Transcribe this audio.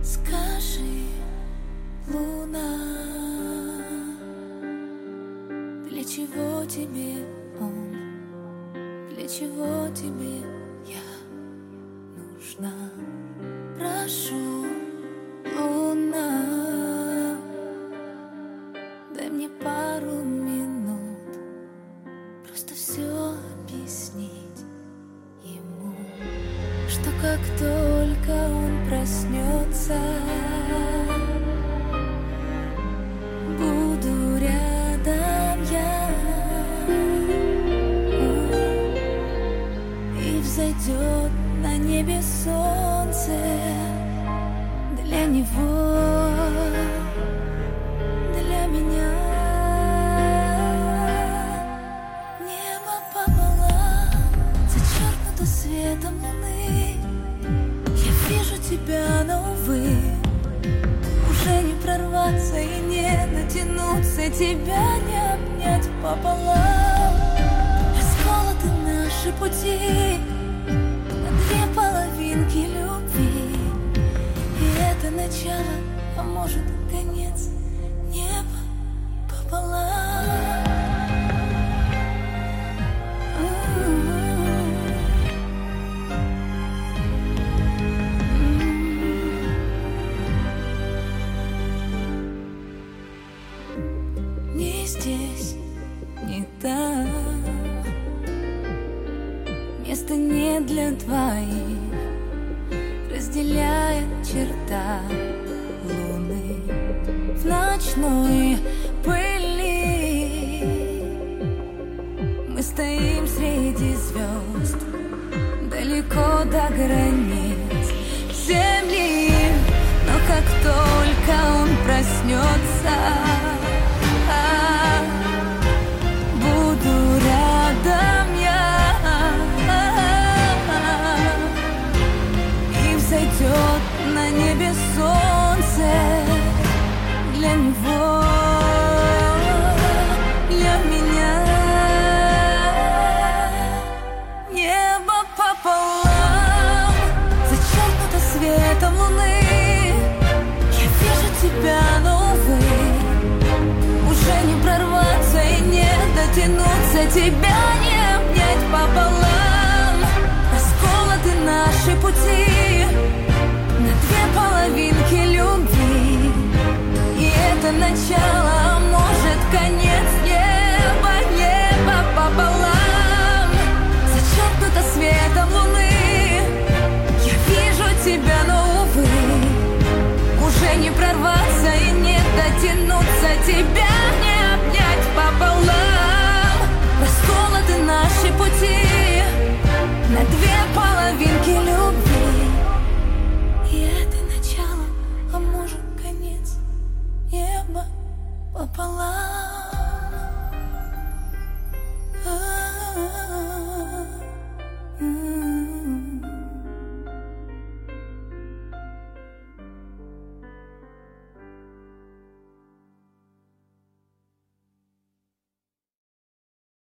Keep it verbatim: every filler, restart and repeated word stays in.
Скажи, луна, для чего тебе он? Для чего тебе я нужна? Прошу, луна, дай мне пару минут, просто все объяснить ему, что как только он проснется, буду рядом я, и взойдет на небе солнце для него, для меня. Небо пополам зачеркнуто светом луны. Я вижу тебя, но, увы, уже не прорваться и не натянуться, тебя не обнять пополам. Расколоты наши пути на две половинки любви, и это начало, а может конец, небо пополам. Не здесь, не там, место не для двоих, разделяет черта луны в ночной пыли. Мы стоим среди звезд, далеко до границ земли, но как только он проснется, буду рядом я, и взойдет на небе солнце для него, для меня. Небо пополам зачеркнуто светом луны. Я вижу тебя, но, увы, уже не прорваться и не дотянуться, тебя не обнять пополам. Расколоты наши пути на две половинки любви, и это начало, а может конец, небо, небо пополам зачеркнуто светом луны. Я вижу тебя, но, увы, уже не прорваться и не дотянуться, тебя не обнять пополам. Расколоты наши пути